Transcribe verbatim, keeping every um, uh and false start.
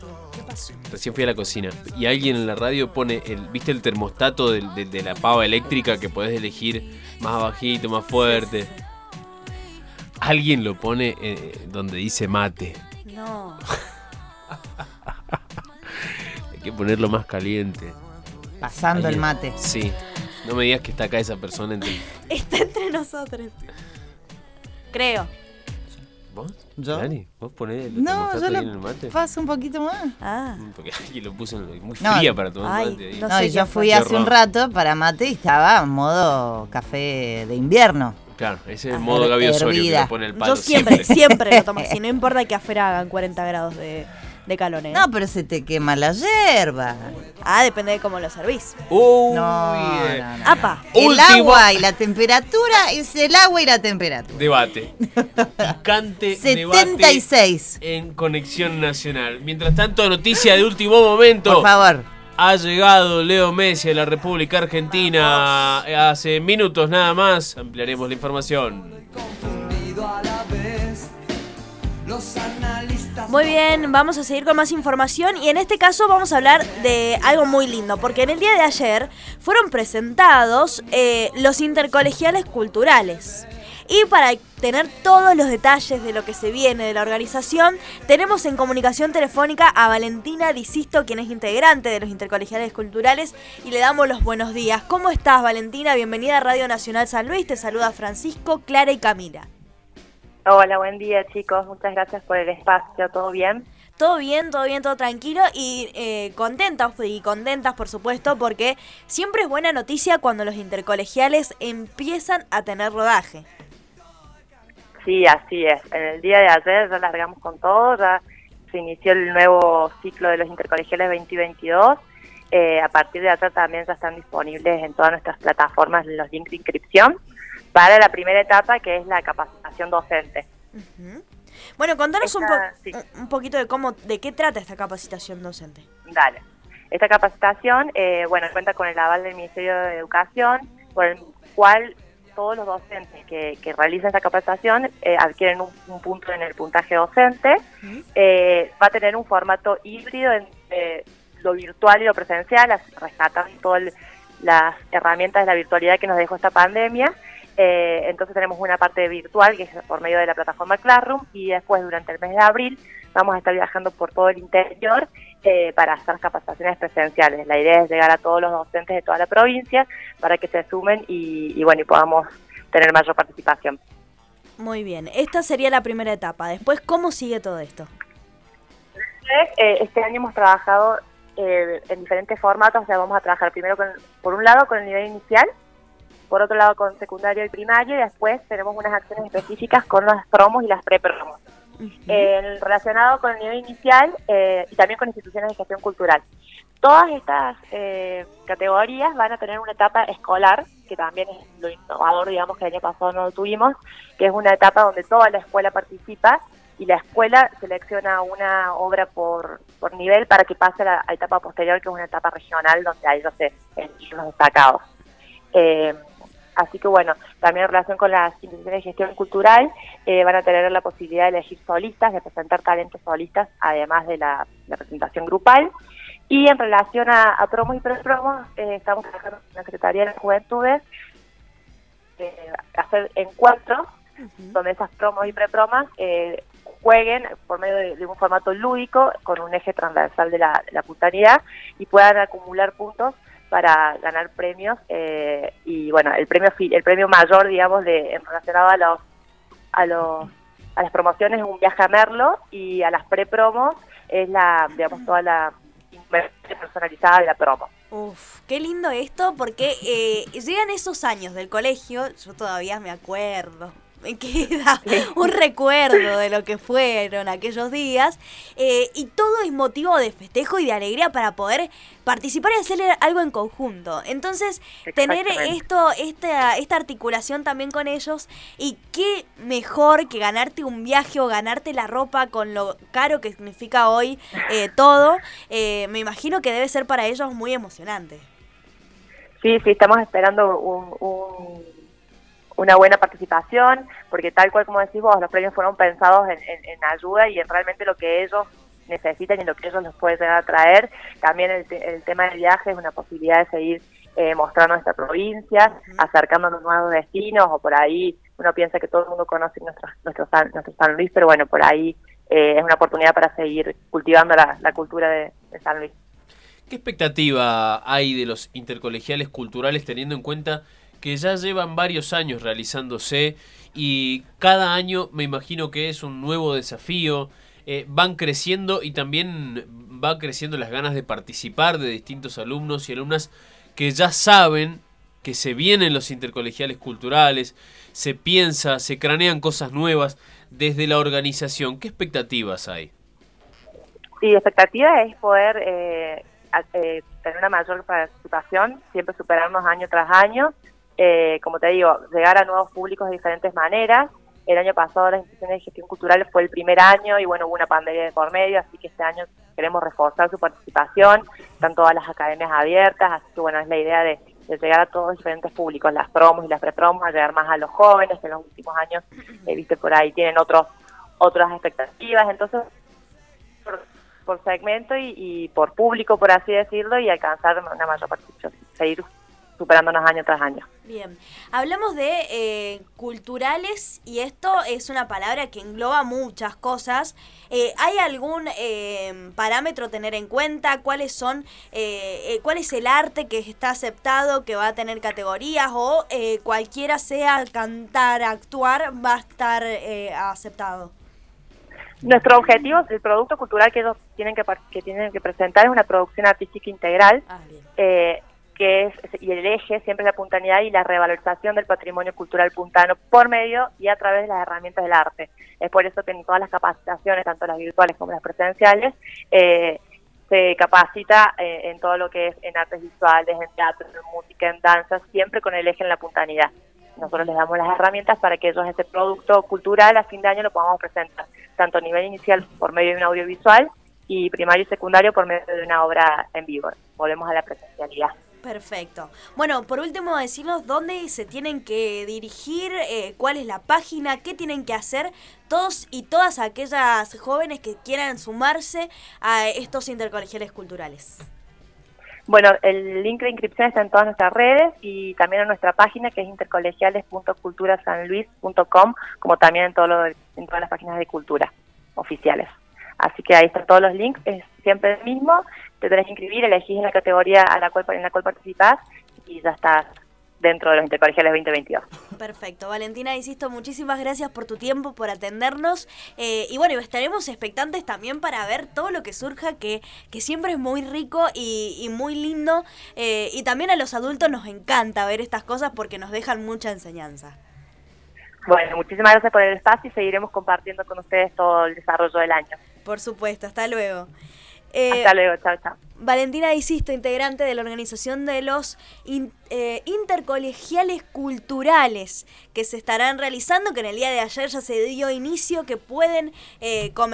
¿Qué pasó? Recién fui a la cocina y alguien en la radio pone, el, ¿viste el termostato de, de, de la pava eléctrica que podés elegir más bajito, más fuerte? Alguien lo pone eh, donde dice mate. No. Hay que ponerlo más caliente. Pasando Alguien- el mate. Sí. No me digas que está acá esa persona entre... Está entre nosotros. Creo. ¿Vos? ¿Yo? Dani, ¿vos ponés el No, termostato yo ahí lo en el mate? paso un poquito más. Ah. Mm, Porque alguien lo puso en- muy No. fría para tomar Ay, mate ahí. no No, sé y yo qué fui fue. hace Qué un horror. rato para mate y estaba en modo café de invierno. Claro, ese es el Ah, modo Gaby Osorio que hervida. le pone el palo Yo siempre, siempre lo tomo así. No importa que afuera hagan cuarenta grados de, de calor, ¿eh? No, pero se te quema la yerba. Ah, depende de cómo lo servís. Uy, No, eh, no, no. Apa. El Último. agua y la temperatura es el agua y la temperatura. Debate. Picante setenta y seis. debate en Conexión Nacional. Mientras tanto, noticia de último momento. Por favor. Ha llegado Leo Messi a la República Argentina hace minutos nada más. Ampliaremos la información. Muy bien, vamos a seguir con más información y en este caso vamos a hablar de algo muy lindo, porque en el día de ayer fueron presentados eh, los intercolegiales culturales. Y para tener todos los detalles de lo que se viene de la organización, tenemos en comunicación telefónica a Valentina Di Sisto, quien es integrante de los intercolegiales culturales, y le damos los buenos días. ¿Cómo estás, Valentina? Bienvenida a Radio Nacional San Luis. Te saluda Francisco, Clara y Camila. Hola, buen día chicos, muchas gracias por el espacio, ¿todo bien? Todo bien, todo bien, todo tranquilo y eh, contentas y contentas por supuesto, porque siempre es buena noticia cuando los intercolegiales empiezan a tener rodaje. Sí, así es, en el día de ayer ya largamos con todo, ya se inició el nuevo ciclo de los intercolegiales veinte veintidós, eh, a partir de ayer también ya están disponibles en todas nuestras plataformas los links de inscripción para la primera etapa, que es la capacitación docente. Uh-huh. Bueno, contanos un, po- Esta- sí. un poquito de cómo, de qué trata esta capacitación docente. Dale. Esta capacitación, eh, bueno, cuenta con el aval del Ministerio de Educación, por el cual todos los docentes que, que realizan esta capacitación eh, adquieren un, un punto en el puntaje docente. Uh-huh. Eh, va a tener un formato híbrido entre lo virtual y lo presencial, así, rescatando todas las herramientas de la virtualidad que nos dejó esta pandemia. Eh, entonces tenemos una parte virtual que es por medio de la plataforma Classroom, y después durante el mes de abril vamos a estar viajando por todo el interior eh, para hacer capacitaciones presenciales. La idea es llegar a todos los docentes de toda la provincia para que se sumen y, y bueno, y podamos tener mayor participación. Muy bien, esta sería la primera etapa. Después, ¿cómo sigue todo esto? Eh, este año hemos trabajado eh, en diferentes formatos, o sea, vamos a trabajar primero con, por un lado con el nivel inicial, por otro lado con secundario y primario, y después tenemos unas acciones específicas con las promos y las pre-promos. Uh-huh. Eh, relacionado con el nivel inicial eh, y también con instituciones de gestión cultural. Todas estas eh, categorías van a tener una etapa escolar, que también es lo innovador, digamos, que el año pasado no lo tuvimos, que es una etapa donde toda la escuela participa y la escuela selecciona una obra por, por nivel para que pase a la a etapa posterior, que es una etapa regional, donde hay, no sé, los destacados. Eh, Así que bueno, también en relación con las instituciones de gestión cultural, eh, van a tener la posibilidad de elegir solistas, de presentar talentos solistas, además de la, la presentación grupal. Y en relación a, a promos y pre-promos, eh, estamos trabajando con la Secretaría de las Juventudes, eh, hacer encuentros, Uh-huh. donde esas promos y pre-promas eh, jueguen por medio de, de un formato lúdico, con un eje transversal de la, de la puntualidad, y puedan acumular puntos para ganar premios, eh, y bueno, el premio el premio mayor, digamos, de en relacionado a los a los a las promociones es un viaje a Merlo, y a las pre-promos es la, digamos, toda la inversión personalizada de la promo. Uf, qué lindo esto, porque eh, llegan esos años del colegio, yo todavía me acuerdo, me queda un recuerdo de lo que fueron aquellos días, eh, y todo es motivo de festejo y de alegría para poder participar y hacer algo en conjunto. Entonces, tener esto, esta, esta articulación también con ellos, y qué mejor que ganarte un viaje o ganarte la ropa con lo caro que significa hoy eh, todo, eh, me imagino que debe ser para ellos muy emocionante. Sí, sí, estamos esperando un... un una buena participación, porque tal cual como decís vos, los premios fueron pensados en, en, en ayuda y en realmente lo que ellos necesitan y en lo que ellos los puede llegar a traer. También el, te- el tema del viaje es una posibilidad de seguir eh, mostrando nuestra provincia, uh-huh. acercándonos a nuevos destinos, o por ahí uno piensa que todo el mundo conoce nuestro, nuestro, San, nuestro San Luis, pero bueno, por ahí eh, es una oportunidad para seguir cultivando la, la cultura de, de San Luis. ¿Qué expectativa hay de los intercolegiales culturales teniendo en cuenta que ya llevan varios años realizándose y cada año me imagino que es un nuevo desafío, eh, van creciendo y también va creciendo las ganas de participar de distintos alumnos y alumnas que ya saben que se vienen los intercolegiales culturales, se piensa, se cranean cosas nuevas desde la organización? ¿Qué expectativas hay? Sí, la expectativa es poder eh, a, eh, tener una mayor participación, siempre superarnos año tras año. Eh, como te digo, llegar a nuevos públicos de diferentes maneras. El año pasado las instituciones de gestión cultural fue el primer año y bueno, hubo una pandemia de por medio, así que este año queremos reforzar su participación, están todas las academias abiertas, así que bueno, es la idea de, de llegar a todos los diferentes públicos, las promos y las prepromos, a llegar más a los jóvenes, que en los últimos años, eh, viste, por ahí tienen otros otras expectativas, entonces por, por segmento y, y por público, por así decirlo, y alcanzar una mayor participación, seguir superándonos año tras año. Bien, hablamos de eh, culturales y esto es una palabra que engloba muchas cosas. Eh, ¿Hay algún eh, parámetro a tener en cuenta? ¿Cuáles son, eh, eh, cuál es el arte que está aceptado, que va a tener categorías o eh, cualquiera sea cantar, actuar, va a estar eh, aceptado? Nuestro objetivo, el producto cultural que ellos tienen que, que tienen que presentar es una producción artística integral. Ah, bien. Eh, que es, y el eje siempre es la puntanidad y la revalorización del patrimonio cultural puntano por medio y a través de las herramientas del arte. Es por eso que en todas las capacitaciones, tanto las virtuales como las presenciales, eh, se capacita eh, en todo lo que es en artes visuales, en teatro, en música, en danza, siempre con el eje en la puntanidad. Nosotros les damos las herramientas para que ellos ese producto cultural a fin de año lo podamos presentar, tanto a nivel inicial por medio de un audiovisual y primario y secundario por medio de una obra en vivo. Volvemos a la presencialidad. Perfecto. Bueno, por último, decirnos dónde se tienen que dirigir, eh, cuál es la página, qué tienen que hacer todos y todas aquellas jóvenes que quieran sumarse a estos intercolegiales culturales. Bueno, el link de inscripción está en todas nuestras redes y también en nuestra página que es intercolegiales punto cultura san luis punto com, como también en, todo lo de, en todas las páginas de cultura oficiales. Así que ahí están todos los links, es siempre el mismo, te tenés que inscribir, elegís la categoría a la cual, en la cual participás y ya estás dentro de los intercolegiales veinte veintidós. Perfecto. Valentina, insisto, muchísimas gracias por tu tiempo, por atendernos eh, y bueno, estaremos expectantes también para ver todo lo que surja, que, que siempre es muy rico y, y muy lindo eh, y también a los adultos nos encanta ver estas cosas porque nos dejan mucha enseñanza. Bueno, muchísimas gracias por el espacio y seguiremos compartiendo con ustedes todo el desarrollo del año. Por supuesto, hasta luego. Eh, hasta luego, chao, chao. Valentina Isisto, integrante de la organización de los in, eh, intercolegiales culturales que se estarán realizando, que en el día de ayer ya se dio inicio, que pueden eh, comer.